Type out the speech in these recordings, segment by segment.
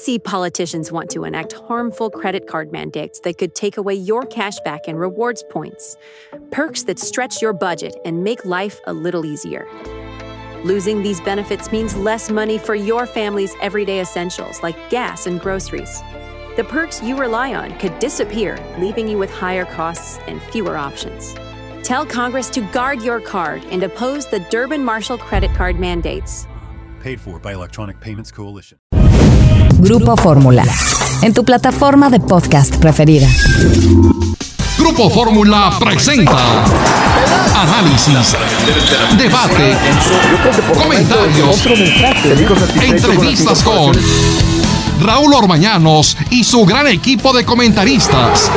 see politicians want to enact harmful credit card mandates that could take away your cash back and rewards points. Perks that stretch your budget and make life a little easier. Losing these benefits means less money for your family's everyday essentials like gas and groceries. The perks you rely on could disappear, leaving you with higher costs and fewer options. Tell Congress to guard your card and oppose the Durbin-Marshall credit card mandates. Paid for by Electronic Payments Coalition. Grupo Fórmula, en tu plataforma de podcast preferida. Grupo Fórmula presenta análisis, debate, comentarios, entrevistas con Raúl Orbañanos y su gran equipo de comentaristas.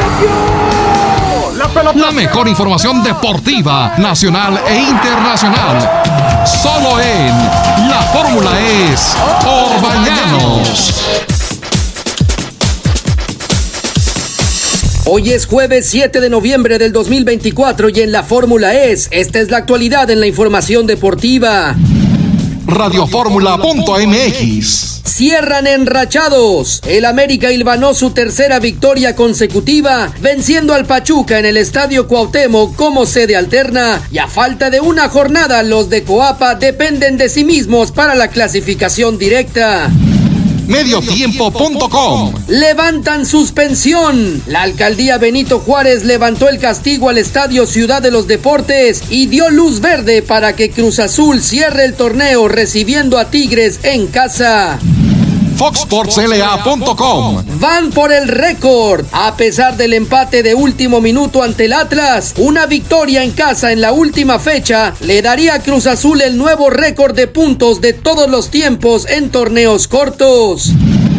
La mejor información deportiva, nacional e internacional. Solo en La Fórmula es Orbañanos. Hoy es jueves 7 de noviembre del 2024 y en La Fórmula esta es la actualidad en la información deportiva. Radioformula.mx. Cierran enrachados. El América hilvanó su tercera victoria consecutiva, venciendo al Pachuca en el Estadio Cuauhtémoc como sede alterna, y a falta de una jornada los de Coapa dependen de sí mismos para la clasificación directa. Mediotiempo.com. Levantan suspensión. La alcaldía Benito Juárez levantó el castigo al Estadio Ciudad de los Deportes y dio luz verde para que Cruz Azul cierre el torneo recibiendo a Tigres en casa. FoxSportsLA.com. Van por el récord. A pesar del empate de último minuto ante el Atlas, una victoria en casa en la última fecha le daría a Cruz Azul el nuevo récord de puntos de todos los tiempos en torneos cortos.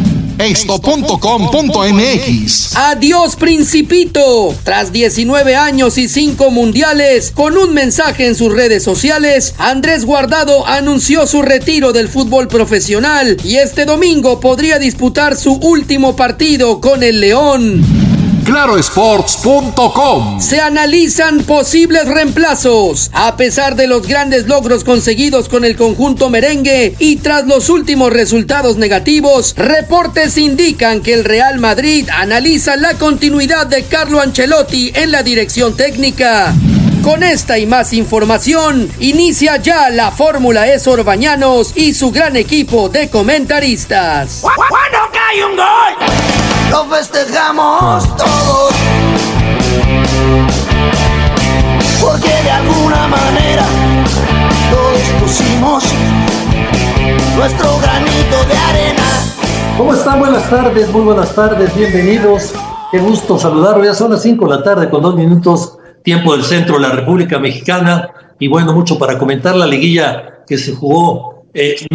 Esto.com.mx. Adiós, Principito. Tras 19 años y 5 mundiales, con un mensaje en sus redes sociales, Andrés Guardado anunció su retiro del fútbol profesional y este domingo podría disputar su último partido con el León. Clarosports.com. Se analizan posibles reemplazos. A pesar de los grandes logros conseguidos con el conjunto merengue y tras los últimos resultados negativos, reportes indican que el Real Madrid analiza la continuidad de Carlo Ancelotti en la dirección técnica. Con esta y más información, inicia ya La Fórmula es Orbañanos y su gran equipo de comentaristas. ¡Cuándo cae un gol! Lo festejamos todos, porque de alguna manera todos pusimos nuestro granito de arena. ¿Cómo están? Buenas tardes, muy buenas tardes, bienvenidos. Qué gusto saludarlos. Ya son las 5 de la tarde con 2 minutos, tiempo del centro de la República Mexicana. Y bueno, mucho para comentar la liguilla que se jugó,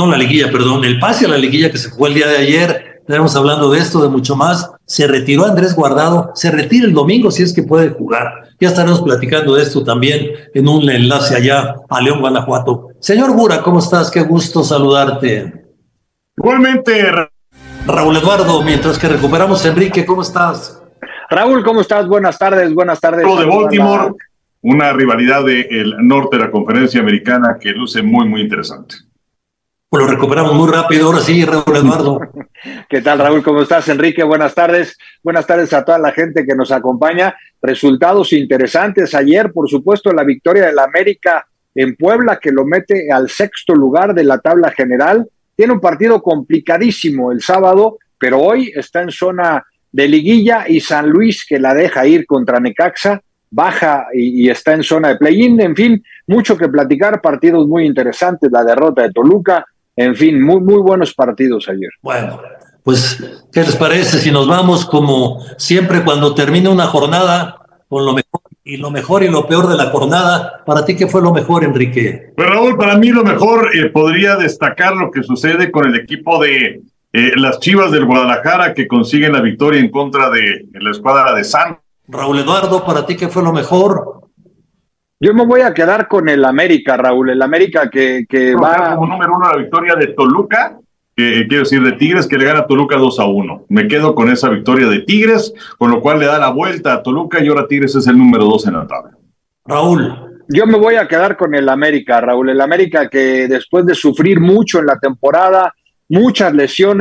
el pase a la liguilla que se jugó el día de ayer. Estaremos hablando de esto, de mucho más. Se retiró Andrés Guardado, se retira el domingo si es que puede jugar. Ya estaremos platicando de esto también en un enlace allá a León, Guanajuato. Señor Bura, ¿cómo estás? Qué gusto saludarte. Igualmente, Raúl Eduardo, mientras que recuperamos a Enrique, ¿cómo estás? Raúl, ¿cómo estás? Buenas tardes. Lo de Baltimore, una rivalidad del norte de la conferencia americana que luce muy, muy interesante. Pues lo recuperamos muy rápido. Ahora sí, Raúl Eduardo. ¿Qué tal, Raúl? ¿Cómo estás, Enrique? Buenas tardes. Buenas tardes a toda la gente que nos acompaña. Resultados interesantes. Ayer, por supuesto, la victoria del América en Puebla, que lo mete al 6º lugar de la tabla general. Tiene un partido complicadísimo el sábado, pero hoy está en zona de liguilla, y San Luis, que la deja ir contra Necaxa, baja y está en zona de play-in. En fin, mucho que platicar, partidos muy interesantes, la derrota de Toluca, en fin, muy, muy buenos partidos ayer. Bueno, pues, ¿qué les parece si nos vamos como siempre cuando termina una jornada con lo mejor y lo peor de la jornada? Para ti, ¿qué fue lo mejor, Enrique? Pues Raúl, para mí lo mejor podría destacar lo que sucede con el equipo de las Chivas del Guadalajara, que consiguen la victoria en contra de la escuadra de San. Raúl Eduardo, ¿para ti qué fue lo mejor? Yo me voy a quedar con el América, Raúl. El América que va como número 1 la victoria de Toluca, quiero decir de Tigres, que le gana a Toluca 2-1. Me quedo con esa victoria de Tigres, con lo cual le da la vuelta a Toluca y ahora Tigres es el número 2 en la tabla. Raúl. Yo me voy a quedar con el América, Raúl. El América que después de sufrir mucho en la temporada, muchas lesiones,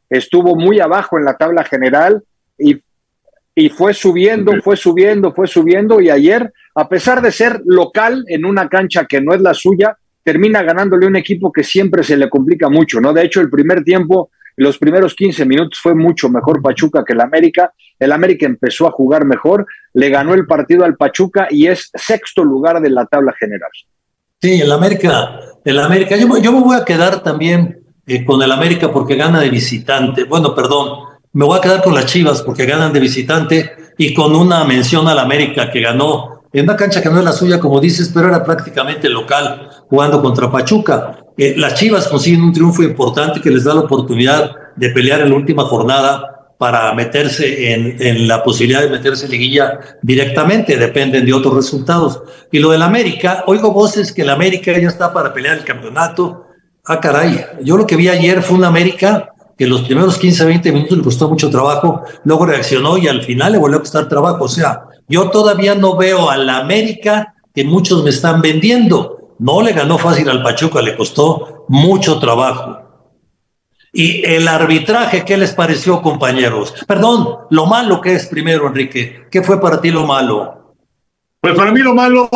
estuvo muy abajo en la tabla general y fue subiendo, y ayer, a pesar de ser local en una cancha que no es la suya, termina ganándole un equipo que siempre se le complica mucho, ¿no? De hecho, el primer tiempo, los primeros 15 minutos fue mucho mejor Pachuca que el América empezó a jugar mejor, le ganó el partido al Pachuca y es sexto lugar de la tabla general. Sí, el América, yo me voy a quedar también con el América porque gana de visitante, me voy a quedar con las Chivas porque ganan de visitante y con una mención al América que ganó en una cancha que no es la suya, como dices, pero era prácticamente local, jugando contra Pachuca. Las Chivas consiguen un triunfo importante que les da la oportunidad de pelear en la última jornada para meterse en la posibilidad de meterse en liguilla directamente, dependen de otros resultados. Y lo del América, oigo voces que el América ya está para pelear el campeonato. Ah, caray, yo lo que vi ayer fue un América que los primeros 15, 20 minutos le costó mucho trabajo, luego reaccionó y al final le volvió a costar trabajo. O sea, yo todavía no veo al América que muchos me están vendiendo. No le ganó fácil al Pachuca, le costó mucho trabajo. Y el arbitraje, ¿qué les pareció, compañeros? Perdón, lo malo que es primero, Enrique. ¿Qué fue para ti lo malo? Pues para mí lo malo,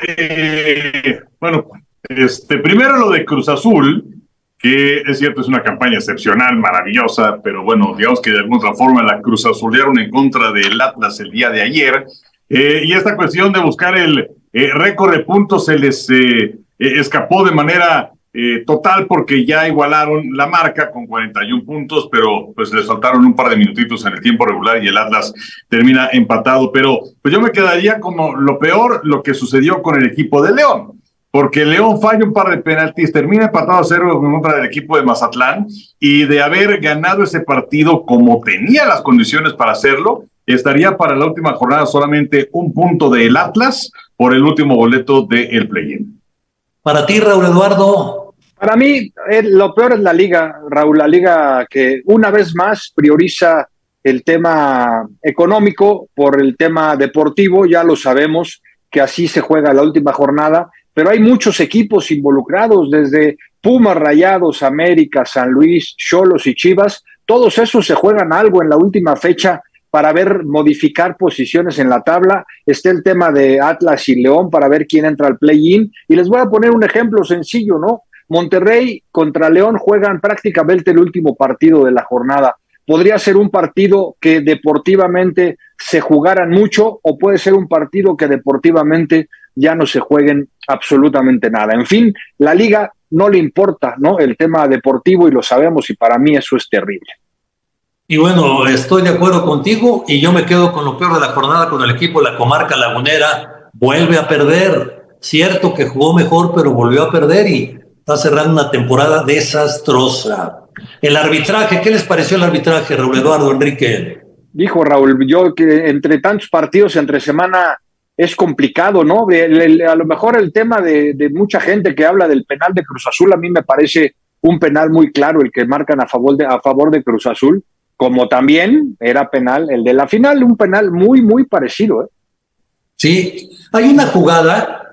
primero lo de Cruz Azul, que es cierto, es una campaña excepcional, maravillosa, pero bueno, digamos que de alguna otra forma la Cruz Azulearon en contra del Atlas el día de ayer, y esta cuestión de buscar el récord de puntos se les escapó de manera total porque ya igualaron la marca con 41 puntos, pero pues les faltaron un par de minutitos en el tiempo regular y el Atlas termina empatado, pero pues yo me quedaría como lo peor, lo que sucedió con el equipo de León. Porque León falla un par de penaltis, termina empatado a 0 en contra del equipo de Mazatlán, y de haber ganado ese partido como tenía las condiciones para hacerlo, estaría para la última jornada solamente un punto del Atlas por el último boleto del play-in. Para ti, Raúl Eduardo. Para mí, lo peor es la liga, Raúl, la liga que una vez más prioriza el tema económico por el tema deportivo, ya lo sabemos que así se juega la última jornada, pero hay muchos equipos involucrados, desde Pumas, Rayados, América, San Luis, Xolos y Chivas, todos esos se juegan algo en la última fecha para modificar posiciones en la tabla. Está el tema de Atlas y León para ver quién entra al play-in, y les voy a poner un ejemplo sencillo, ¿no? Monterrey contra León juegan prácticamente el último partido de la jornada. Podría ser un partido que deportivamente se jugaran mucho, o puede ser un partido que deportivamente ya no se jueguen absolutamente nada. En fin, la liga no le importa, ¿no?, el tema deportivo, y lo sabemos, y para mí eso es terrible. Y bueno, estoy de acuerdo contigo, y yo me quedo con lo peor de la jornada, con el equipo de la comarca lagunera. Vuelve a perder, cierto que jugó mejor, pero volvió a perder y está cerrando una temporada desastrosa. El arbitraje, ¿qué les pareció el arbitraje, Raúl Eduardo, Enrique? Dijo Raúl, yo que entre tantos partidos entre semana es complicado, ¿no? A lo mejor el tema de mucha gente que habla del penal de Cruz Azul, a mí me parece un penal muy claro el que marcan a favor de Cruz Azul, como también era penal el de la final, un penal muy, muy parecido, ¿eh? Sí, hay una jugada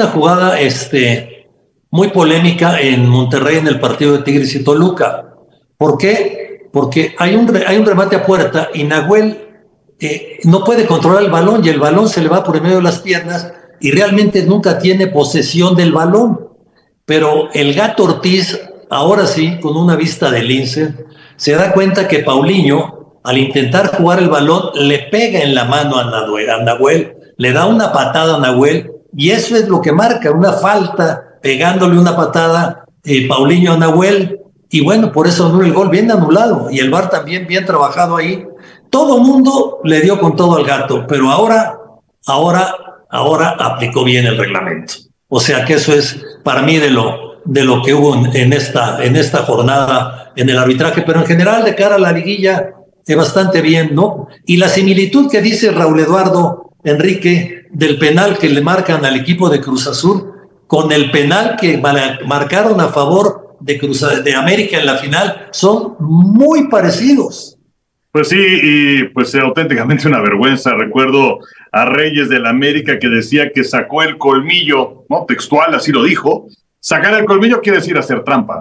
muy polémica en Monterrey en el partido de Tigres y Toluca. ¿Por qué? Porque hay un remate a puerta y Nahuel no puede controlar el balón, y el balón se le va por el medio de las piernas y realmente nunca tiene posesión del balón. Pero el Gato Ortiz, ahora sí, con una vista de lince, se da cuenta que Paulinho, al intentar jugar el balón, le pega en la mano a Nahuel, le da una patada a Nahuel, y eso es lo que marca una falta, pegándole una patada Paulinho a Nahuel, y bueno, por eso anula el gol, bien anulado, y el VAR también bien trabajado ahí. Todo mundo le dio con todo al Gato, pero ahora aplicó bien el reglamento. O sea que eso es para mí de lo que hubo en esta jornada en el arbitraje, pero en general de cara a la liguilla bastante bien, ¿no? Y la similitud que dice Raúl Eduardo, Enrique, del penal que le marcan al equipo de Cruz Azul con el penal que marcaron a favor de América en la final son muy parecidos. Pues sí, y pues auténticamente una vergüenza. Recuerdo a Reyes del América que decía que sacó el colmillo, ¿no? Textual, así lo dijo. Sacar el colmillo quiere decir hacer trampa.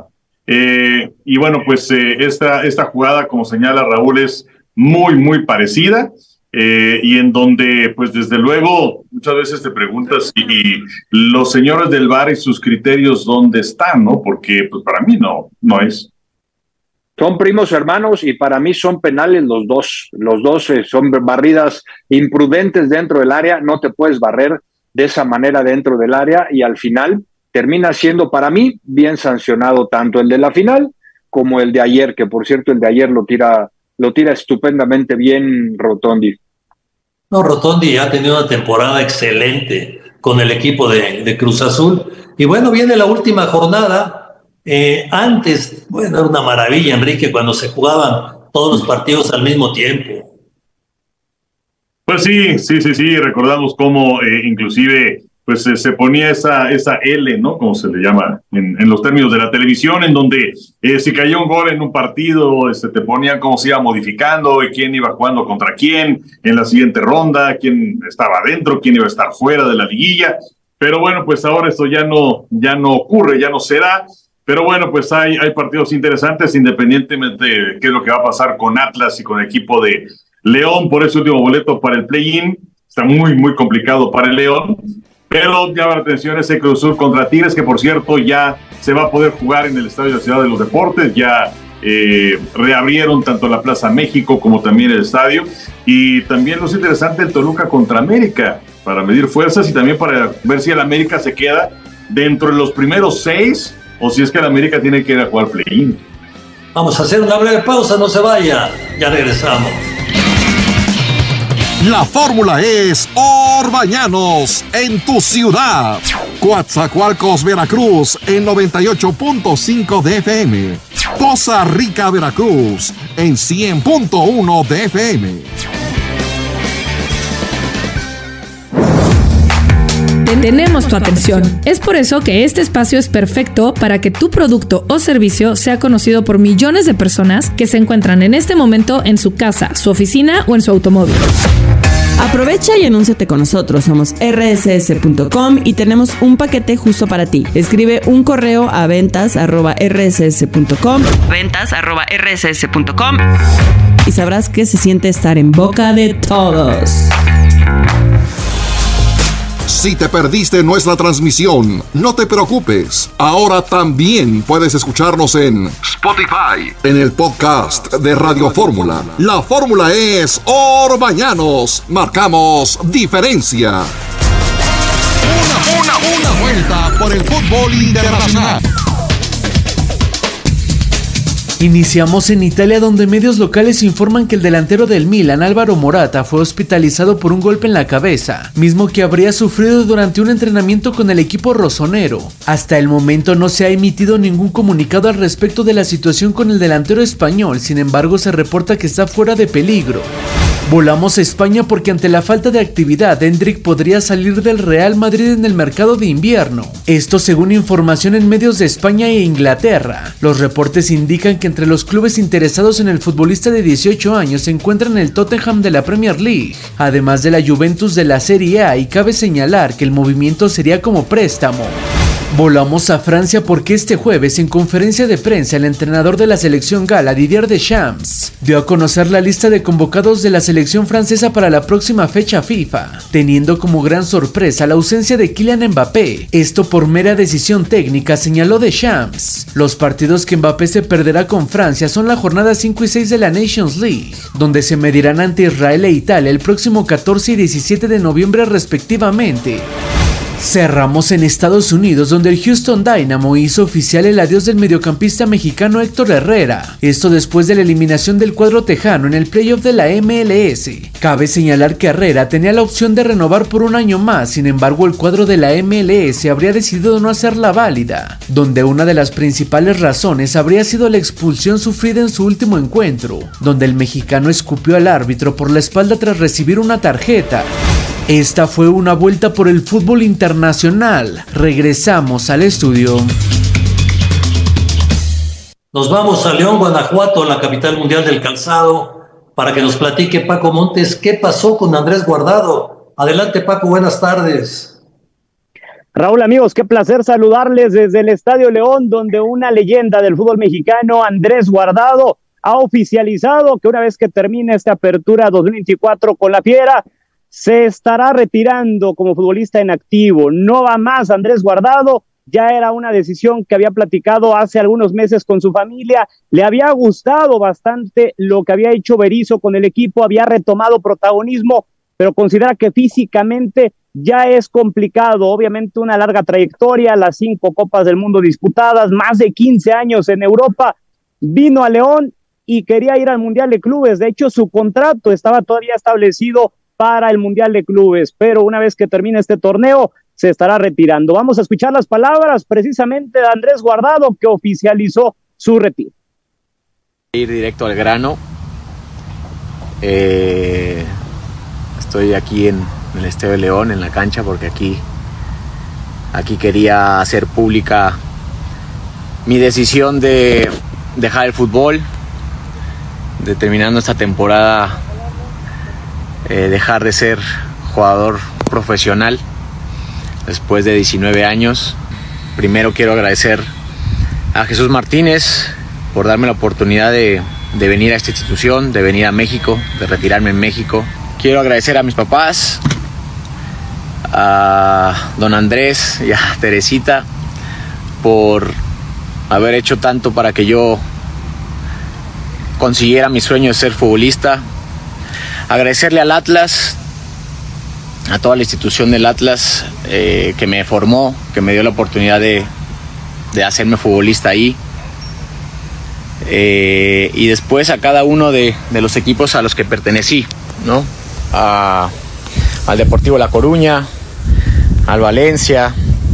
Y bueno, pues esta jugada, como señala Raúl, es muy, muy parecida. Y en donde, pues desde luego, muchas veces te preguntas si los señores del VAR y sus criterios dónde están, ¿no? Porque pues para mí no es. Son primos hermanos y para mí son penales los dos. Los dos son barridas imprudentes dentro del área. No te puedes barrer de esa manera dentro del área y al final termina siendo para mí bien sancionado tanto el de la final como el de ayer, que por cierto el de ayer lo tira estupendamente bien Rotondi. No, Rotondi ha tenido una temporada excelente con el equipo de Cruz Azul. Y bueno, viene la última jornada. Antes, bueno, era una maravilla, Enrique, cuando se jugaban todos los partidos al mismo tiempo. Pues sí, recordamos cómo inclusive pues se ponía esa L, ¿no? Como se le llama en los términos de la televisión, en donde si caía un gol en un partido, te ponían cómo se iba modificando, y quién iba jugando contra quién en la siguiente ronda, quién estaba dentro, quién iba a estar fuera de la liguilla. Pero bueno, pues ahora esto ya no ocurre, ya no será. Pero bueno, pues hay partidos interesantes, independientemente de qué es lo que va a pasar con Atlas y con el equipo de León por ese último boleto para el play-in. Está muy, muy complicado para el León. Pero llama la atención ese Cruz Azul contra Tigres, que por cierto ya se va a poder jugar en el Estadio de la Ciudad de los Deportes. Ya reabrieron tanto la Plaza México como también el estadio. Y también lo interesante el Toluca contra América, para medir fuerzas y también para ver si el América se queda dentro de los primeros 6 o si es que el América tiene que ir a jugar play-in. Vamos a hacer una breve pausa, no se vaya, ya regresamos. La fórmula es Orbañanos en tu ciudad. Coatzacoalcos, Veracruz en 98.5 de FM. Poza Rica, Veracruz en 100.1 de FM. Tenemos tu atención. Es por eso que este espacio es perfecto para que tu producto o servicio sea conocido por millones de personas que se encuentran en este momento en su casa, su oficina o en su automóvil. Aprovecha y anúnciate con nosotros. Somos rss.com y tenemos un paquete justo para ti. Escribe un correo a ventas@rss.com y sabrás que se siente estar en boca de todos. Si te perdiste nuestra transmisión, no te preocupes. Ahora también puedes escucharnos en Spotify, en el podcast de Radio Fórmula. La fórmula es Orbañanos. Marcamos diferencia. Una vuelta por el fútbol internacional. Iniciamos en Italia, donde medios locales informan que el delantero del Milan, Álvaro Morata, fue hospitalizado por un golpe en la cabeza, mismo que habría sufrido durante un entrenamiento con el equipo rosonero. Hasta el momento no se ha emitido ningún comunicado al respecto de la situación con el delantero español, sin embargo se reporta que está fuera de peligro. Volamos a España porque ante la falta de actividad, Endrick podría salir del Real Madrid en el mercado de invierno. Esto según información en medios de España e Inglaterra. Los reportes indican que entre los clubes interesados en el futbolista de 18 años se encuentran el Tottenham de la Premier League, además de la Juventus de la Serie A, y cabe señalar que el movimiento sería como préstamo. Volamos a Francia porque este jueves, en conferencia de prensa, el entrenador de la selección gala, Didier Deschamps, dio a conocer la lista de convocados de la selección francesa para la próxima fecha FIFA, teniendo como gran sorpresa la ausencia de Kylian Mbappé. Esto por mera decisión técnica, señaló Deschamps. Los partidos que Mbappé se perderá con Francia son la jornada 5 y 6 de la Nations League, donde se medirán ante Israel e Italia el próximo 14 y 17 de noviembre respectivamente. Cerramos en Estados Unidos, donde el Houston Dynamo hizo oficial el adiós del mediocampista mexicano Héctor Herrera, esto después de la eliminación del cuadro tejano en el playoff de la MLS. Cabe señalar que Herrera tenía la opción de renovar por un año más, sin embargo el cuadro de la MLS habría decidido no hacerla válida, donde una de las principales razones habría sido la expulsión sufrida en su último encuentro, donde el mexicano escupió al árbitro por la espalda tras recibir una tarjeta. Esta fue una vuelta por el fútbol internacional. Regresamos al estudio. Nos vamos a León, Guanajuato, la capital mundial del calzado, para que nos platique Paco Montes qué pasó con Andrés Guardado. Adelante, Paco, buenas tardes. Raúl, amigos, qué placer saludarles desde el Estadio León, donde una leyenda del fútbol mexicano, Andrés Guardado, ha oficializado que una vez que termine esta apertura 2024 con la Fiera, se estará retirando como futbolista en activo. No va más Andrés Guardado, ya era una decisión que había platicado hace algunos meses con su familia, le había gustado bastante lo que había hecho Berizzo con el equipo, había retomado protagonismo, pero considera que físicamente ya es complicado, obviamente una larga trayectoria, las 5 Copas del Mundo disputadas, más de 15 años en Europa, vino a León y quería ir al Mundial de Clubes, de hecho su contrato estaba todavía establecido para el Mundial de Clubes, pero una vez que termine este torneo, se estará retirando. Vamos a escuchar las palabras precisamente de Andrés Guardado, que oficializó su retiro. Ir directo al grano, estoy aquí en el Estadio de León, en la cancha, porque aquí quería hacer pública mi decisión de dejar el fútbol, de terminando esta temporada, dejar de ser jugador profesional después de 19 años. Primero quiero agradecer a Jesús Martínez por darme la oportunidad de venir a esta institución, de venir a México, de retirarme en México. Quiero agradecer a mis papás, a don Andrés y a Teresita por haber hecho tanto para que yo consiguiera mi sueño de ser futbolista. Agradecerle al Atlas, a toda la institución del Atlas que me formó, que me dio la oportunidad de hacerme futbolista ahí. Y después a cada uno de los equipos a los que pertenecí, ¿no? Al Deportivo La Coruña, al Valencia,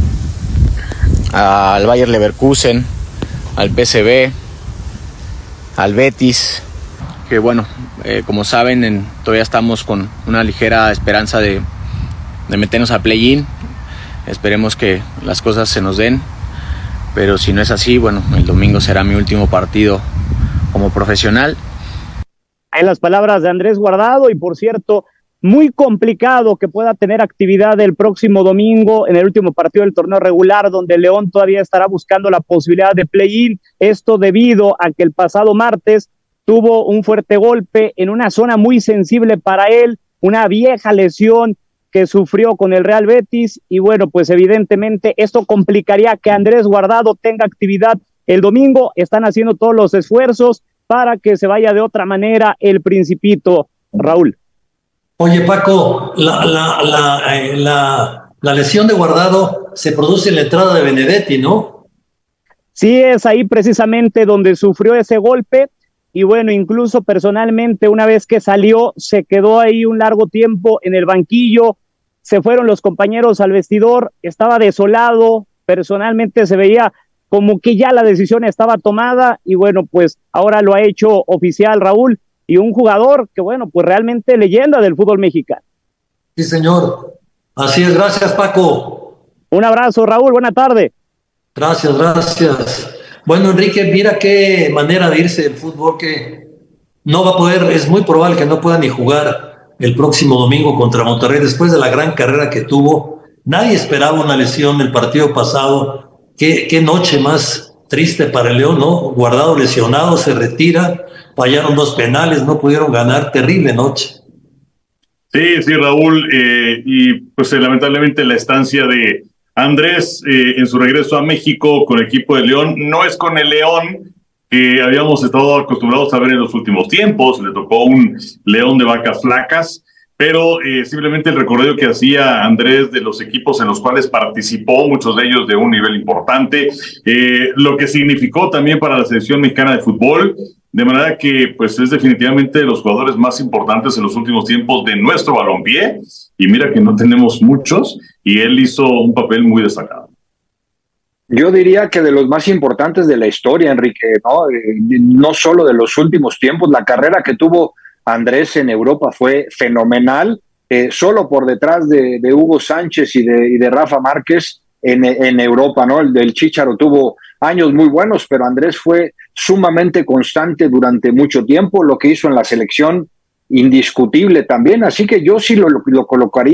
al Bayer Leverkusen, al PSV, al Betis, que bueno, como saben, todavía estamos con una ligera esperanza de meternos a play-in. Esperemos que las cosas se nos den, pero si no es así, bueno, el domingo será mi último partido como profesional. En las palabras de Andrés Guardado, y por cierto, muy complicado que pueda tener actividad el próximo domingo en el último partido del torneo regular, donde León todavía estará buscando la posibilidad de play-in, esto debido a que el pasado martes tuvo un fuerte golpe en una zona muy sensible para él, una vieja lesión que sufrió con el Real Betis, y bueno, pues evidentemente esto complicaría que Andrés Guardado tenga actividad el domingo. Están haciendo todos los esfuerzos para que se vaya de otra manera el Principito, Raúl. Oye, Paco, la lesión de Guardado se produce en la entrada de Benedetti, ¿no? Sí, es ahí precisamente donde sufrió ese golpe, y bueno, incluso personalmente una vez que salió, se quedó ahí un largo tiempo en el banquillo, se fueron los compañeros al vestidor, estaba desolado, personalmente se veía como que ya la decisión estaba tomada, y bueno, pues ahora lo ha hecho oficial, Raúl, y un jugador que bueno, pues realmente leyenda del fútbol mexicano. Sí, señor. Así es, gracias, Paco. Un abrazo, Raúl, buena tarde. Gracias. Bueno, Enrique, mira qué manera de irse del fútbol, que no va a poder, es muy probable que no pueda ni jugar el próximo domingo contra Monterrey después de la gran carrera que tuvo. Nadie esperaba una lesión el partido pasado. Qué noche más triste para el León, ¿no? Guardado lesionado, se retira, fallaron 2 penales, no pudieron ganar, terrible noche. Sí, Raúl, y pues lamentablemente la estancia de Andrés en su regreso a México con el equipo de León no es con el León que habíamos estado acostumbrados a ver en los últimos tiempos. Le tocó un León de vacas flacas, pero simplemente el recorrido que hacía Andrés de los equipos en los cuales participó, muchos de ellos de un nivel importante, lo que significó también para la selección mexicana de fútbol, de manera que pues es definitivamente de los jugadores más importantes en los últimos tiempos de nuestro balompié, y mira que no tenemos muchos, y él hizo un papel muy destacado. Yo diría que de los más importantes de la historia, Enrique, ¿no? No solo de los últimos tiempos, la carrera que tuvo Andrés en Europa fue fenomenal, solo por detrás de Hugo Sánchez y de Rafa Márquez en Europa, ¿no? El del Chícharo tuvo años muy buenos, pero Andrés fue sumamente constante durante mucho tiempo. Lo que hizo en la selección, indiscutible también, así que yo sí lo colocaría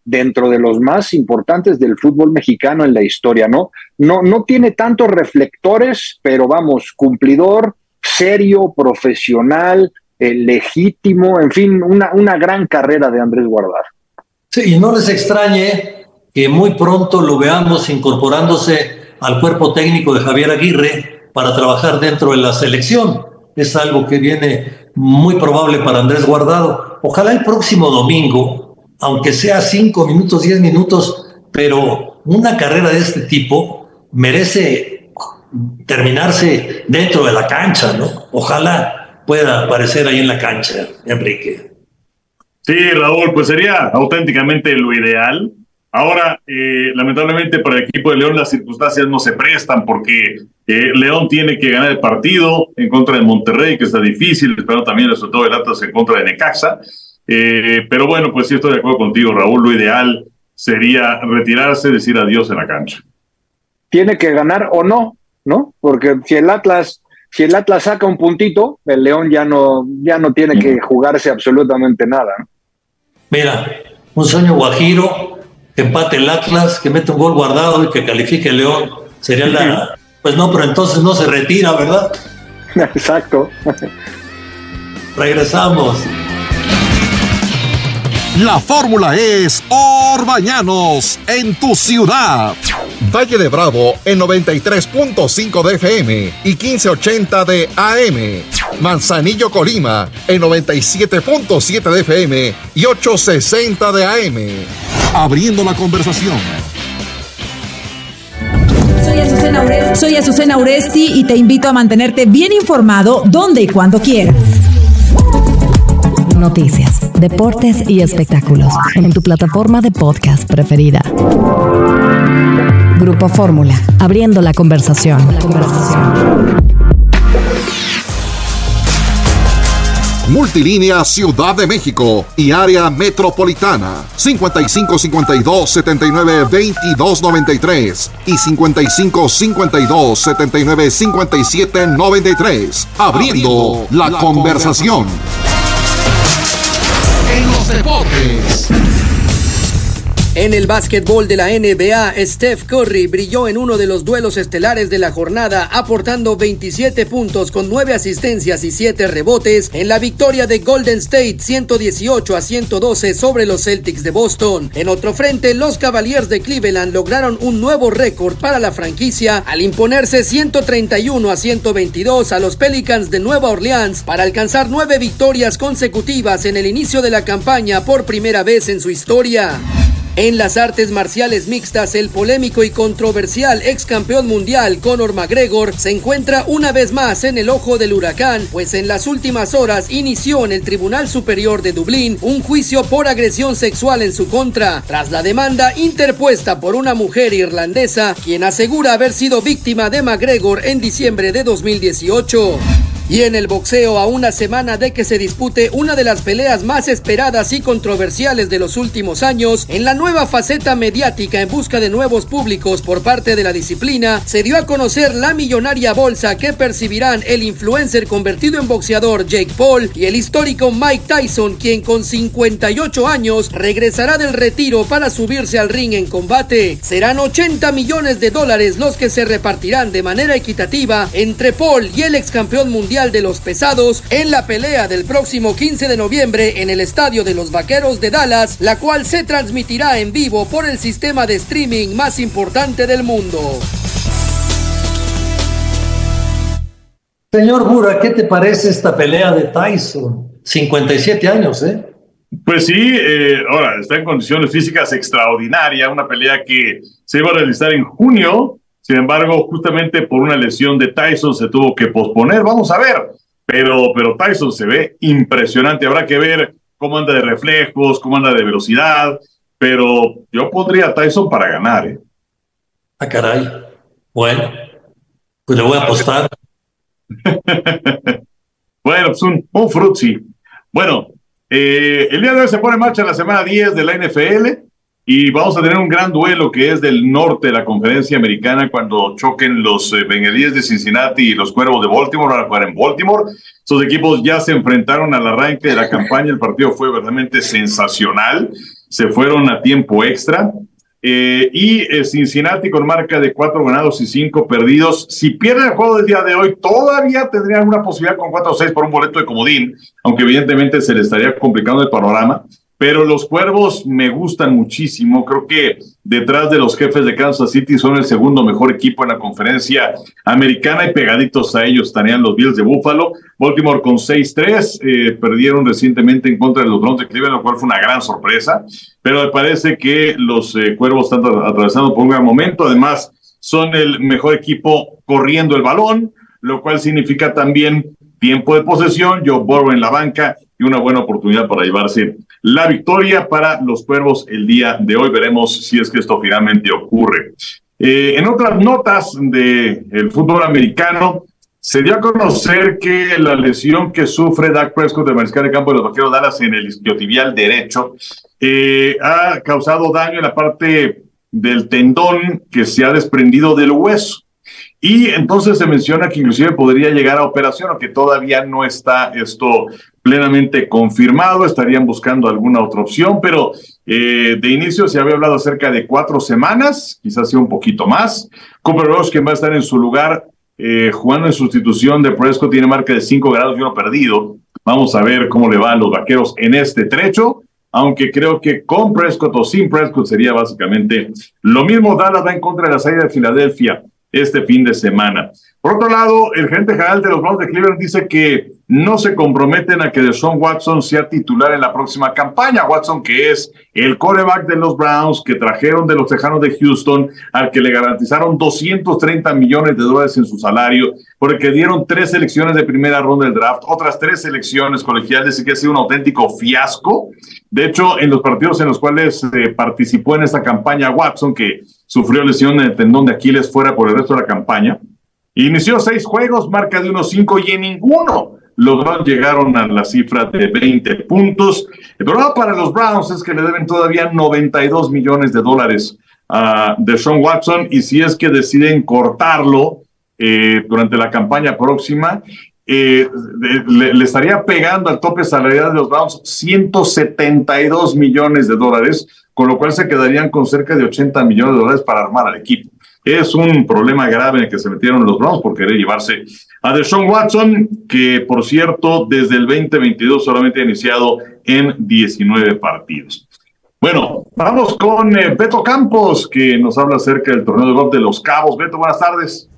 dentro de los más importantes del fútbol mexicano en la historia, ¿no? No tiene tantos reflectores, pero vamos, cumplidor, serio, profesional, legítimo, en fin, una gran carrera de Andrés Guardado. Sí, y no les extrañe que muy pronto lo veamos incorporándose al cuerpo técnico de Javier Aguirre para trabajar dentro de la selección. Es algo que viene muy probable para Andrés Guardado. Ojalá el próximo domingo, aunque sea 5 minutos, 10 minutos, pero una carrera de este tipo merece terminarse dentro de la cancha, ¿no? Ojalá pueda aparecer ahí en la cancha, Enrique. Sí, Raúl, pues sería auténticamente lo ideal. Ahora, lamentablemente para el equipo de León las circunstancias no se prestan porque León tiene que ganar el partido en contra de Monterrey, que está difícil, esperando también el resultado del Atlas en contra de Necaxa. Pero bueno, pues sí estoy de acuerdo contigo, Raúl, lo ideal sería retirarse, decir adiós en la cancha. Tiene que ganar o no, ¿no? Porque si el Atlas saca un puntito, el León ya no tiene que jugarse absolutamente nada, ¿no? Mira, un sueño guajiro, que empate el Atlas, que mete un gol Guardado y que califique el León. Sería la... Pues no, pero entonces no se retira, ¿verdad? Exacto. Regresamos. La fórmula es Orbañanos en tu ciudad. Valle de Bravo en 93.5 de FM y 1580 de AM. Manzanillo, Colima en 97.7 de FM y 860 de AM. Abriendo la conversación. Soy Azucena Uresti y te invito a mantenerte bien informado donde y cuando quieras. Noticias, deportes y espectáculos en tu plataforma de podcast preferida. Grupo Fórmula, abriendo la conversación. Multilínea Ciudad de México y área metropolitana 5552-792293 y 5552-795793. Abriendo la conversación. En los deportes. En el básquetbol de la NBA, Steph Curry brilló en uno de los duelos estelares de la jornada, aportando 27 puntos con 9 asistencias y 7 rebotes en la victoria de Golden State 118-112 sobre los Celtics de Boston. En otro frente, los Cavaliers de Cleveland lograron un nuevo récord para la franquicia al imponerse 131-122 a los Pelicans de Nueva Orleans para alcanzar 9 victorias consecutivas en el inicio de la campaña por primera vez en su historia. En las artes marciales mixtas, el polémico y controversial ex campeón mundial Conor McGregor se encuentra una vez más en el ojo del huracán, pues en las últimas horas inició en el Tribunal Superior de Dublín un juicio por agresión sexual en su contra, tras la demanda interpuesta por una mujer irlandesa, quien asegura haber sido víctima de McGregor en diciembre de 2018. Y en el boxeo, a una semana de que se dispute una de las peleas más esperadas y controversiales de los últimos años, en la nueva faceta mediática en busca de nuevos públicos por parte de la disciplina, se dio a conocer la millonaria bolsa que percibirán el influencer convertido en boxeador Jake Paul y el histórico Mike Tyson, quien con 58 años regresará del retiro para subirse al ring en combate. Serán $80 millones los que se repartirán de manera equitativa entre Paul y el ex campeón mundial de los pesados en la pelea del próximo 15 de noviembre en el estadio de los Vaqueros de Dallas, la cual se transmitirá en vivo por el sistema de streaming más importante del mundo. Señor Bura, ¿qué te parece esta pelea de Tyson? 57 años, ¿eh? Pues sí, ahora está en condiciones físicas extraordinarias, una pelea que se iba a realizar en junio. Sin embargo, justamente por una lesión de Tyson se tuvo que posponer. Vamos a ver, pero Tyson se ve impresionante. Habrá que ver cómo anda de reflejos, cómo anda de velocidad, pero yo pondría a Tyson para ganar, ¿eh? Ah, caray. Bueno, pues le voy a apostar. Bueno, pues un frutzi. Bueno, el día de hoy se pone en marcha la semana 10 de la NFL. Y vamos a tener un gran duelo que es del norte de la conferencia americana cuando choquen los Bengalíes de Cincinnati y los Cuervos de Baltimore. Van a jugar en Baltimore. Estos equipos ya se enfrentaron al arranque de la campaña. El partido fue verdaderamente sensacional. se fueron a tiempo extra. Y Cincinnati con marca de 4 ganados y 5 perdidos. Si pierde el juego del día de hoy, todavía tendría alguna posibilidad con 4-6 por un boleto de comodín, aunque evidentemente se le estaría complicando el panorama. Pero los Cuervos me gustan muchísimo. Creo que detrás de los Jefes de Kansas City son el segundo mejor equipo en la conferencia americana y pegaditos a ellos estarían los Bills de Buffalo. Baltimore con 6-3, perdieron recientemente en contra de los Browns de Cleveland, lo cual fue una gran sorpresa. Pero me parece que los Cuervos están atravesando por un gran momento. Además, son el mejor equipo corriendo el balón, lo cual significa también tiempo de posesión, Joe Burrow en la banca y una buena oportunidad para llevarse la victoria para los Cuervos el día de hoy. Veremos si es que esto finalmente ocurre. En otras notas del fútbol americano, se dio a conocer que la lesión que sufre Dak Prescott, el mariscal de campo de los Vaqueros de Dallas en el isquiotibial derecho, ha causado daño en la parte del tendón que se ha desprendido del hueso. Y entonces se menciona que inclusive podría llegar a operación, aunque todavía no está esto plenamente confirmado. Estarían buscando alguna otra opción, pero de inicio se había hablado acerca de 4 semanas, quizás sea un poquito más. Cooper Rush, quien va a estar en su lugar jugando en sustitución de Prescott, tiene marca de 5 ganados y 1 perdido. Vamos a ver cómo le va a los Vaqueros en este trecho, aunque creo que con Prescott o sin Prescott sería básicamente lo mismo. Dallas va en contra de la salida de Filadelfia este fin de semana. Por otro lado, el gerente general de los Browns de Cleveland dice que no se comprometen a que Deshaun Watson sea titular en la próxima campaña. Watson, que es el quarterback de los Browns, que trajeron de los Tejanos de Houston, al que le garantizaron $230 millones en su salario, porque dieron 3 selecciones de primera ronda del draft, otras 3 selecciones colegiales, y que ha sido un auténtico fiasco. De hecho, en los partidos en los cuales participó en esta campaña Watson, que sufrió lesión en el tendón de Aquiles fuera por el resto de la campaña, inició 6 juegos, marca de 1-5 y en ninguno los Browns llegaron a la cifra de 20 puntos. El problema para los Browns es que le deben todavía $92 millones a Deshaun Watson, y si es que deciden cortarlo durante la campaña próxima, le estaría pegando al tope salarial de los Browns $172 millones, con lo cual se quedarían con cerca de $80 millones para armar al equipo. Es un problema grave en el que se metieron los Browns por querer llevarse a Deshaun Watson, que por cierto desde el 2022 solamente ha iniciado en 19 partidos. Bueno, vamos con Beto Campos, que nos habla acerca del torneo de golf de Los Cabos. Beto, buenas tardes.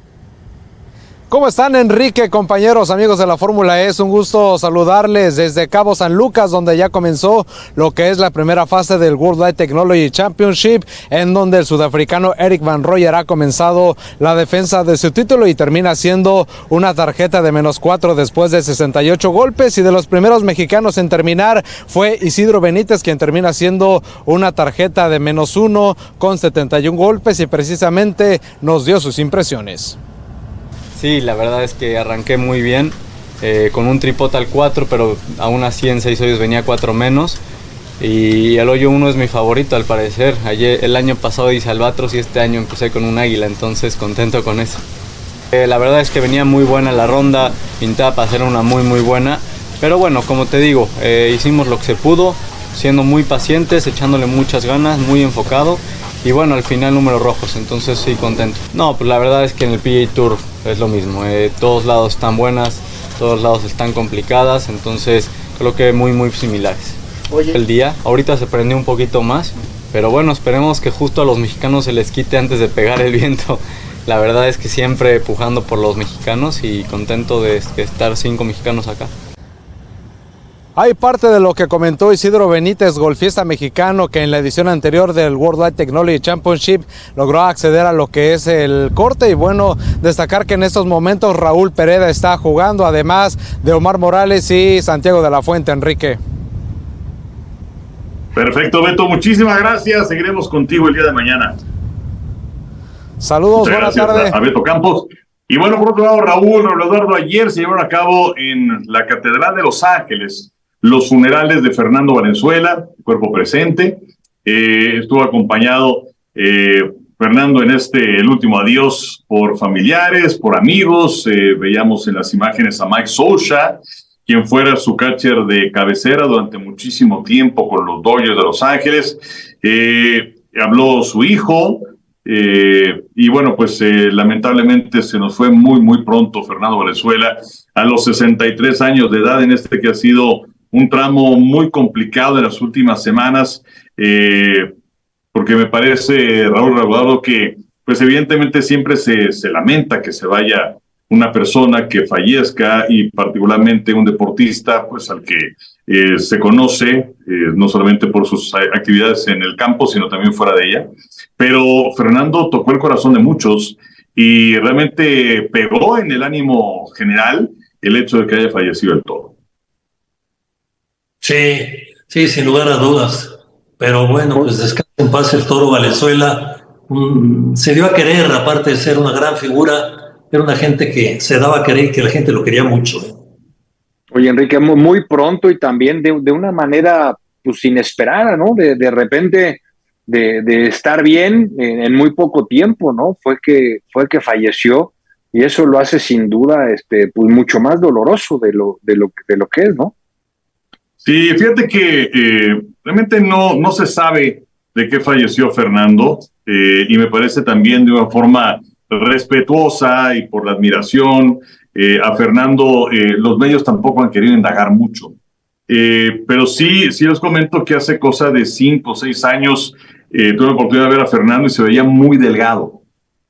¿Cómo están, Enrique, compañeros, amigos de la Fórmula E? Es un gusto saludarles desde Cabo San Lucas, donde ya comenzó lo que es la primera fase del World Light Technology Championship, en donde el sudafricano Eric Van Rooyen ha comenzado la defensa de su título y termina siendo una tarjeta de -4 después de 68 golpes. Y de los primeros mexicanos en terminar fue Isidro Benítez, quien termina siendo una tarjeta de -1 con 71 golpes, y precisamente nos dio sus impresiones. Sí, la verdad es que arranqué muy bien, con un tripod al 4, pero aún así en 6 hoyos venía 4 menos. Y el hoyo 1 es mi favorito al parecer. El año pasado hice albatros y este año empecé con un águila, entonces contento con eso. La verdad es que venía muy buena la ronda, pintaba para hacer una muy buena. Pero bueno, como te digo, hicimos lo que se pudo, siendo muy pacientes, echándole muchas ganas, muy enfocado. Y bueno, al final números rojos, entonces sí, contento. No, pues la verdad es que en el PGA Tour es lo mismo. Todos lados están buenas, todos lados están complicadas, entonces creo que muy similares. Oye. El día, ahorita se prendió un poquito más, pero bueno, esperemos que justo a los mexicanos se les quite antes de pegar el viento. La verdad es que siempre pujando por los mexicanos y contento de estar 5 mexicanos acá. Hay parte de lo que comentó Isidro Benítez, golfista mexicano, que en la edición anterior del World Light Technology Championship logró acceder a lo que es el corte. Y bueno, destacar que en estos momentos Raúl Pereda está jugando, además de Omar Morales y Santiago de la Fuente, Enrique. Perfecto, Beto, muchísimas gracias. Seguiremos contigo el día de mañana. Saludos, buenas tardes. A Beto Campos. Y bueno, por otro lado, Raúl Eduardo, ayer se llevaron a cabo en la Catedral de Los Ángeles los funerales de Fernando Valenzuela, cuerpo presente. Estuvo acompañado Fernando en el último adiós por familiares, por amigos. Veíamos en las imágenes a Mike Socha, quien fuera su catcher de cabecera durante muchísimo tiempo con los Dodgers de Los Ángeles. Habló su hijo, y bueno, pues lamentablemente se nos fue muy, muy pronto Fernando Valenzuela, a los 63 años de edad, en este que ha sido un tramo muy complicado en las últimas semanas, porque me parece, Raúl Reguado, que pues evidentemente siempre se lamenta que se vaya una persona, que fallezca, y particularmente un deportista, pues al que se conoce, no solamente por sus actividades en el campo, sino también fuera de ella. Pero Fernando tocó el corazón de muchos y realmente pegó en el ánimo general el hecho de que haya fallecido el Toro. Sí, sin lugar a dudas. Pero bueno, pues descansa en paz el Toro Valenzuela. Se dio a querer, aparte de ser una gran figura, era una gente que se daba a querer y que la gente lo quería mucho. Oye, Enrique, muy pronto y también de una manera pues inesperada, ¿no? De repente de estar bien en muy poco tiempo, ¿no? Fue que falleció, y eso lo hace sin duda pues mucho más doloroso de lo que es, ¿no? Sí, fíjate que realmente no se sabe de qué falleció Fernando, y me parece también de una forma respetuosa y por la admiración a Fernando, los medios tampoco han querido indagar mucho. Pero sí les comento que hace cosa de 5 o 6 años tuve la oportunidad de ver a Fernando y se veía muy delgado.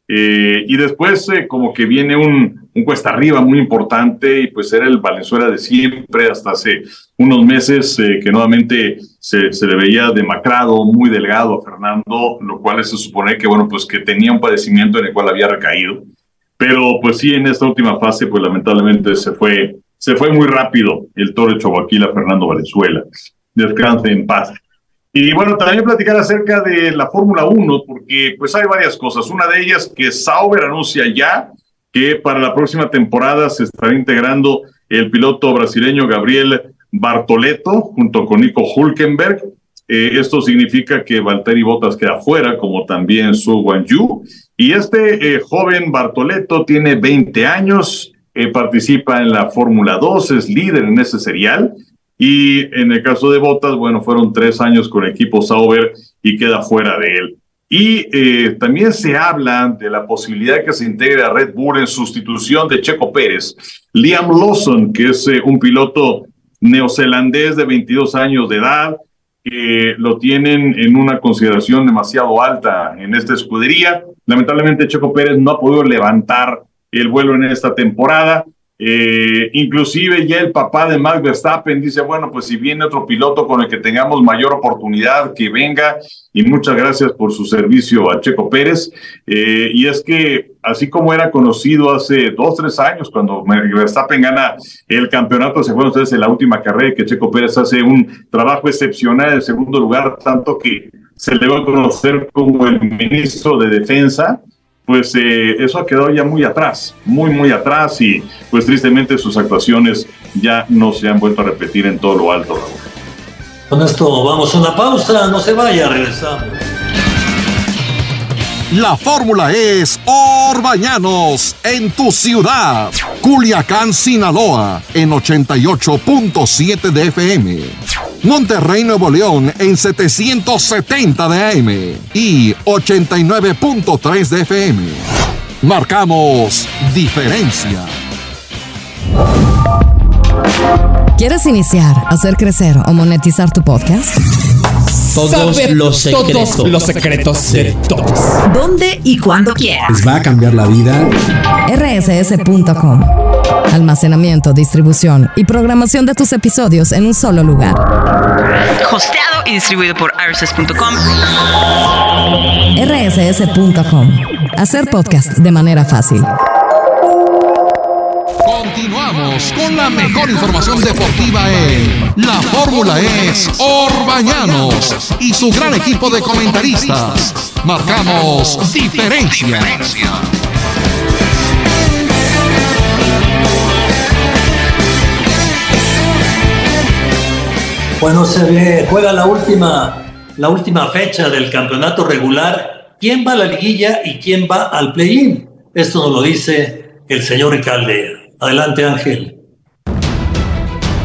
Y después como que viene un cuesta arriba muy importante, y pues era el Valenzuela de siempre, hasta hace unos meses que nuevamente se le veía demacrado, muy delgado a Fernando, lo cual se supone que, bueno, pues que tenía un padecimiento en el cual había recaído. Pero pues sí, en esta última fase, pues lamentablemente se fue muy rápido el Toro de Choaquila, Fernando Valenzuela. Descanse en paz. Y bueno, también platicar acerca de la Fórmula 1, porque pues hay varias cosas. Una de ellas que Sauber anuncia ya que para la próxima temporada se estará integrando el piloto brasileño Gabriel Bartoletto junto con Nico Hülkenberg. Esto significa que Valtteri Bottas queda fuera, como también Zhou Guanyu. Y joven Bartoletto tiene 20 años, participa en la Fórmula 2, es líder en ese serial. Y en el caso de Bottas, bueno, fueron 3 años con el equipo Sauber y queda fuera de él. Y también se habla de la posibilidad de que se integre a Red Bull en sustitución de Checo Pérez. Liam Lawson, que es un piloto neozelandés de 22 años de edad, que lo tienen en una consideración demasiado alta en esta escudería. Lamentablemente Checo Pérez no ha podido levantar el vuelo en esta temporada. Inclusive ya el papá de Max Verstappen dice, bueno, pues si viene otro piloto con el que tengamos mayor oportunidad, que venga, y muchas gracias por su servicio a Checo Pérez. Y es que así como era conocido hace 2-3 años cuando Verstappen gana el campeonato, se fueron ustedes en la última carrera, que Checo Pérez hace un trabajo excepcional en segundo lugar, tanto que se le va a conocer como el ministro de Defensa. Pues eso ha quedado ya muy atrás, muy atrás, y pues tristemente sus actuaciones ya no se han vuelto a repetir en todo lo alto, Raúl. Con esto vamos a una pausa, no se vaya, regresamos. La fórmula es Orbañanos en tu ciudad. Culiacán, Sinaloa en 88.7 de FM. Monterrey, Nuevo León en 770 de AM y 89.3 de FM. Marcamos diferencia. ¿Quieres iniciar, hacer crecer o monetizar tu podcast? Todos los secretos de todos. ¿Dónde y cuándo quieras? Les va a cambiar la vida. rss.com. Almacenamiento, distribución y programación de tus episodios en un solo lugar. Hosteado y distribuido por rss.com. rss.com. Hacer podcast de manera fácil. Continuamos con la mejor información deportiva en La Fórmula es Orbañanos y su gran equipo de comentaristas. Marcamos diferencia. Bueno, juega la última fecha del campeonato regular. ¿Quién va a la liguilla y quién va al play-in? Esto nos lo dice el señor Caldera. Adelante, Ángel.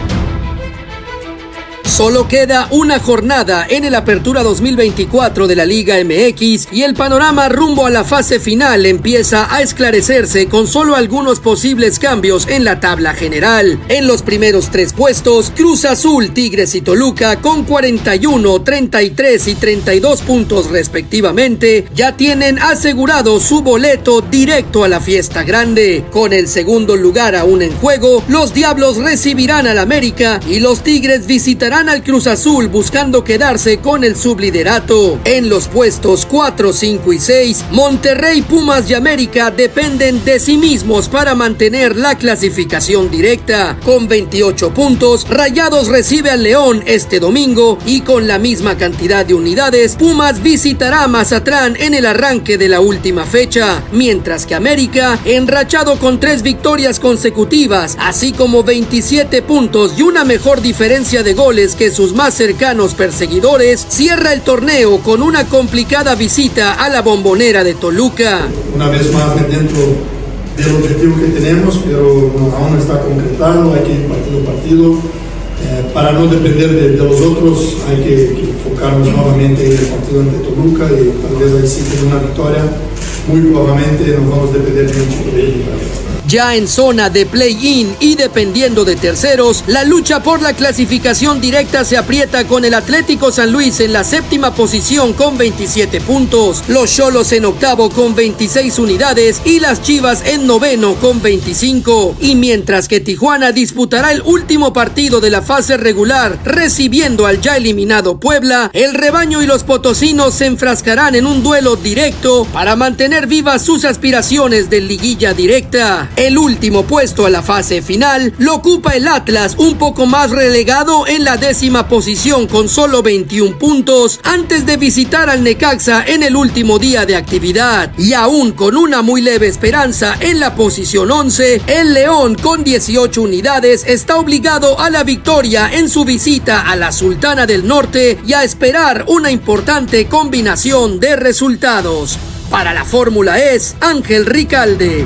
Solo queda una jornada en el Apertura 2024 de la Liga MX y el panorama rumbo a la fase final empieza a esclarecerse con solo algunos posibles cambios en la tabla general. En los primeros 3 puestos, Cruz Azul, Tigres y Toluca con 41, 33 y 32 puntos respectivamente ya tienen asegurado su boleto directo a la fiesta grande. Con el segundo lugar aún en juego, los Diablos recibirán al América y los Tigres visitarán al Cruz Azul buscando quedarse con el subliderato. En los puestos 4, 5 y 6, Monterrey, Pumas y América dependen de sí mismos para mantener la clasificación directa. Con 28 puntos, Rayados recibe al León este domingo y con la misma cantidad de unidades, Pumas visitará a Mazatlán en el arranque de la última fecha, mientras que América, enrachado con 3 victorias consecutivas, así como 27 puntos y una mejor diferencia de goles que sus más cercanos perseguidores, cierra el torneo con una complicada visita a la Bombonera de Toluca. Una vez más dentro del objetivo que tenemos, pero aún no está concretado, hay que ir partido a partido. Para no depender de los otros, hay que enfocarnos nuevamente en el partido ante Toluca y tal vez ahí sí con una victoria, muy probablemente nos vamos a depender mucho de ellos. Ya en zona de play-in y dependiendo de terceros, la lucha por la clasificación directa se aprieta con el Atlético San Luis en la 7ª posición con 27 puntos, los Xolos en 8º con 26 unidades y las Chivas en 9º con 25. Y mientras que Tijuana disputará el último partido de la fase regular recibiendo al ya eliminado Puebla, el rebaño y los potosinos se enfrascarán en un duelo directo para mantener vivas sus aspiraciones de liguilla directa. El último puesto a la fase final lo ocupa el Atlas, un poco más relegado en la 10ª posición con solo 21 puntos, antes de visitar al Necaxa en el último día de actividad. Y aún con una muy leve esperanza en la posición 11, el León con 18 unidades está obligado a la victoria en su visita a la Sultana del Norte y a esperar una importante combinación de resultados. Para la Fórmula es Ángel Ricalde.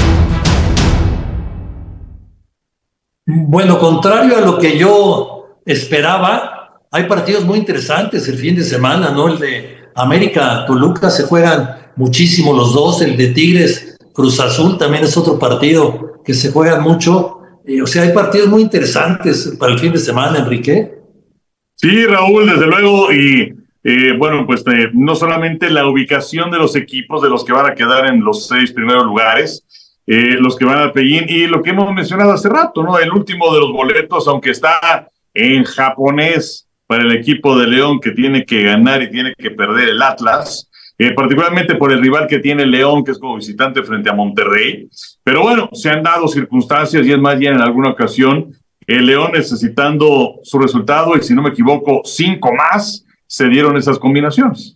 Bueno, contrario a lo que yo esperaba, hay partidos muy interesantes el fin de semana, ¿no? El de América-Toluca se juegan muchísimo los dos, el de Tigres-Cruz Azul también es otro partido que se juegan mucho. O sea, hay partidos muy interesantes para el fin de semana, Enrique. Sí, Raúl, desde luego, y bueno, pues no solamente la ubicación de los equipos, de los que van a quedar en los 6 primeros lugares, los que van al play-in, y lo que hemos mencionado hace rato, ¿no? El último de los boletos, aunque está en japonés para el equipo de León, que tiene que ganar y tiene que perder el Atlas, particularmente por el rival que tiene León, que es como visitante frente a Monterrey. Pero bueno, se han dado circunstancias y es más bien en alguna ocasión el León necesitando su resultado, y si no me equivoco, 5 más, se dieron esas combinaciones.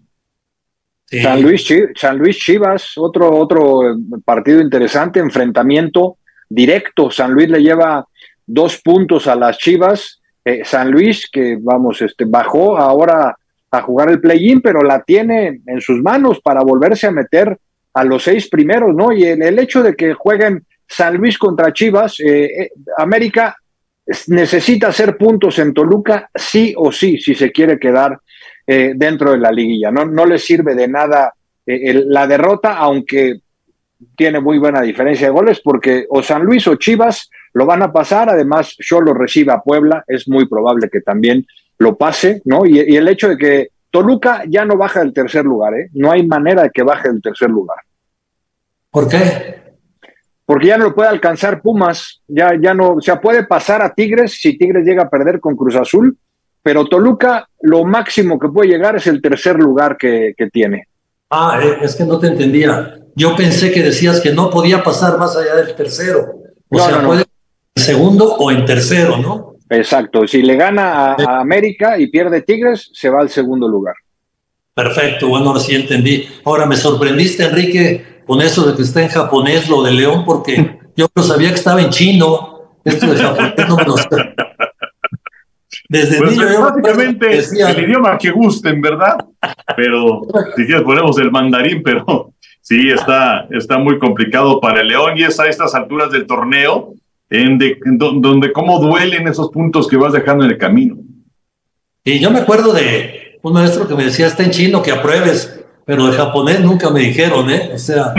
Sí. San Luis Chivas, otro partido interesante, enfrentamiento directo. San Luis le lleva 2 puntos a las Chivas. San Luis, que bajó ahora a jugar el play-in, pero la tiene en sus manos para volverse a meter a los 6 primeros, ¿no? Y el hecho de que jueguen San Luis contra Chivas, América necesita hacer puntos en Toluca sí o sí, si se quiere quedar dentro de la liguilla. No le sirve de nada la derrota, aunque tiene muy buena diferencia de goles, porque o San Luis o Chivas lo van a pasar. Además, Xolos recibe a Puebla, es muy probable que también lo pase, ¿no? Y el hecho de que Toluca ya no baja del tercer lugar, no hay manera de que baje del tercer lugar. ¿Por qué? Porque ya no lo puede alcanzar Pumas, ya no, o sea, puede pasar a Tigres si Tigres llega a perder con Cruz Azul, pero Toluca lo máximo que puede llegar es el tercer lugar que tiene. Es que no te entendía. Yo pensé que decías que no podía pasar más allá del tercero. Puede en segundo o en tercero, ¿no? Exacto. Si le gana a América y pierde Tigres, se va al segundo lugar. Perfecto, bueno, ahora sí entendí. Ahora me sorprendiste, Enrique, con eso de que está en japonés lo de León, porque yo no sabía que estaba en chino. Esto de japonés no me lo sé. Desde niño básicamente el idioma que gusten, ¿verdad? Pero si quieres ponemos el mandarín, pero sí, está muy complicado para el León, y es a estas alturas del torneo donde cómo duelen esos puntos que vas dejando en el camino. Y yo me acuerdo de un maestro que me decía, está en chino que apruebes, pero de japonés nunca me dijeron, O sea,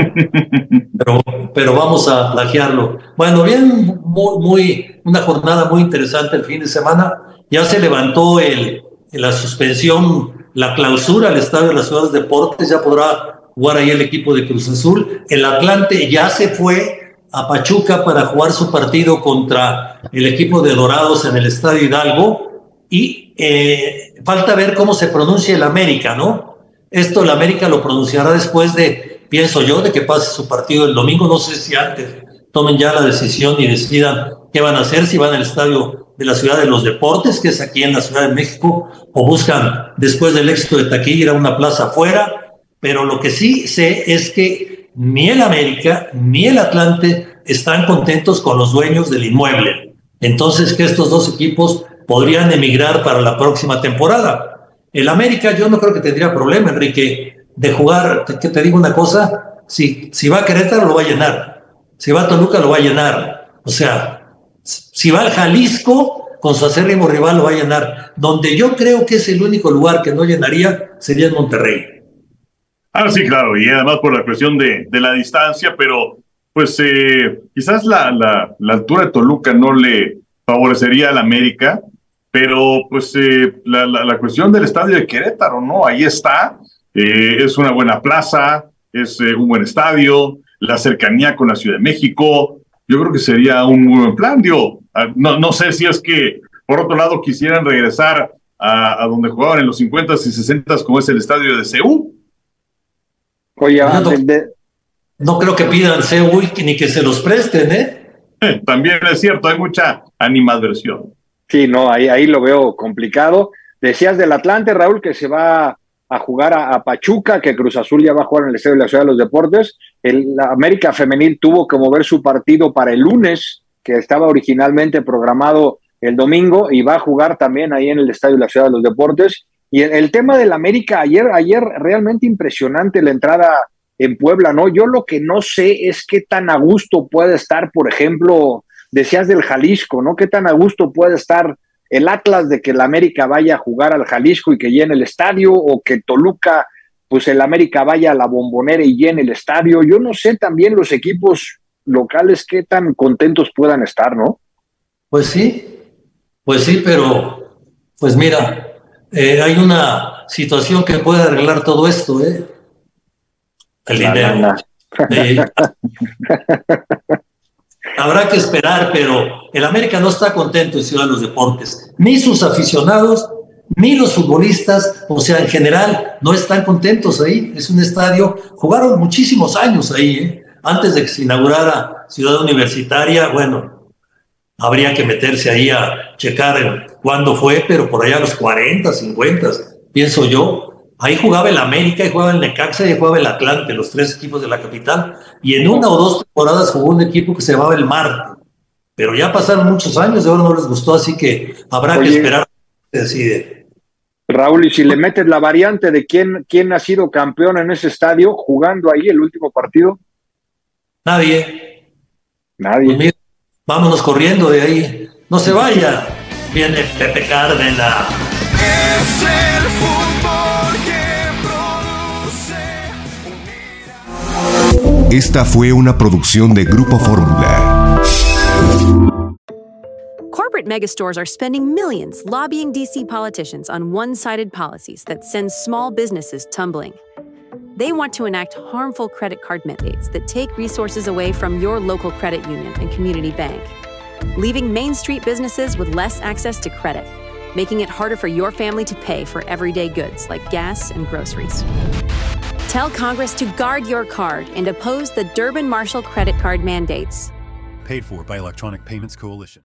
pero vamos a plagiarlo. Bueno, bien, una jornada muy interesante el fin de semana. Ya se levantó la suspensión, la clausura al estadio de las Ciudades Deportes, ya podrá jugar ahí el equipo de Cruz Azul. El Atlante ya se fue a Pachuca para jugar su partido contra el equipo de Dorados en el Estadio Hidalgo, y falta ver cómo se pronuncia el América, ¿no? Esto el América lo pronunciará después pienso yo, de que pase su partido el domingo. No sé si antes tomen ya la decisión y decidan qué van a hacer, si van al estadio de la Ciudad de los Deportes, que es aquí en la Ciudad de México, o buscan después del éxito de taquilla ir a una plaza afuera. Pero lo que sí sé es que ni el América ni el Atlante están contentos con los dueños del inmueble. Entonces, que estos dos equipos podrían emigrar para la próxima temporada. El América yo no creo que tendría problema, Enrique, de jugar. Que te digo una cosa, si va a Querétaro lo va a llenar, si va a Toluca lo va a llenar, o sea, si va al Jalisco con su acérrimo rival lo va a llenar. Donde yo creo que es el único lugar que no llenaría sería en Monterrey. Sí, claro, y además por la cuestión de la distancia, pero pues quizás la altura de Toluca no le favorecería al América, pero pues la cuestión del estadio de Querétaro, ¿no? Ahí está, es una buena plaza, es un buen estadio, la cercanía con la Ciudad de México, yo creo que sería un muy buen plan. No sé si es que, por otro lado, quisieran regresar a donde jugaban en los 50s y 60s, como es el estadio de Seúl. Oye, no creo que pidan Seúl ni que se los presten, También es cierto, hay mucha animadversión. Sí, no, ahí lo veo complicado. Decías del Atlante, Raúl, que se va a jugar a Pachuca, que Cruz Azul ya va a jugar en el estadio de la Ciudad de los Deportes. La América Femenil tuvo que mover su partido para el lunes, que estaba originalmente programado el domingo, y va a jugar también ahí en el estadio de la Ciudad de los Deportes. Y el tema del América, ayer realmente impresionante la entrada en Puebla, ¿no? Yo lo que no sé es qué tan a gusto puede estar, por ejemplo, decías del Jalisco, ¿no? ¿Qué tan a gusto puede estar el Atlas de que el América vaya a jugar al Jalisco y que llene el estadio, o que Toluca, pues el América vaya a la Bombonera y llene el estadio? Yo no sé también los equipos locales qué tan contentos puedan estar, ¿no? Pues sí, pero pues mira, hay una situación que puede arreglar todo esto, el dinero. Habrá que esperar, pero el América no está contento en Ciudad de los Deportes, ni sus aficionados, ni los futbolistas, o sea, en general, no están contentos ahí. Es un estadio, jugaron muchísimos años ahí, antes de que se inaugurara Ciudad Universitaria. Bueno, habría que meterse ahí a checar cuándo fue, pero por allá a los 40, 50, pienso yo. Ahí jugaba el América, ahí jugaba el Necaxa, ahí jugaba el Atlante, los tres equipos de la capital. Y en una o dos temporadas jugó un equipo que se llamaba el Marte. Pero ya pasaron muchos años, de ahora no les gustó, así que habrá que esperar que se decide. Raúl, y si le metes la variante de quién ha sido campeón en ese estadio jugando ahí el último partido. Nadie. Pues mira, vámonos corriendo de ahí. No se vaya. Viene Pepe Cárdenas. Es el fútbol que produce. Esta fue una producción de Grupo Fórmula. Corporate megastores are spending millions lobbying DC politicians on one-sided policies that send small businesses tumbling. They want to enact harmful credit card mandates that take resources away from your local credit union and community bank, leaving Main Street businesses with less access to credit, making it harder for your family to pay for everyday goods like gas and groceries. Tell Congress to guard your card and oppose the Durbin-Marshall credit card mandates. Paid for by Electronic Payments Coalition.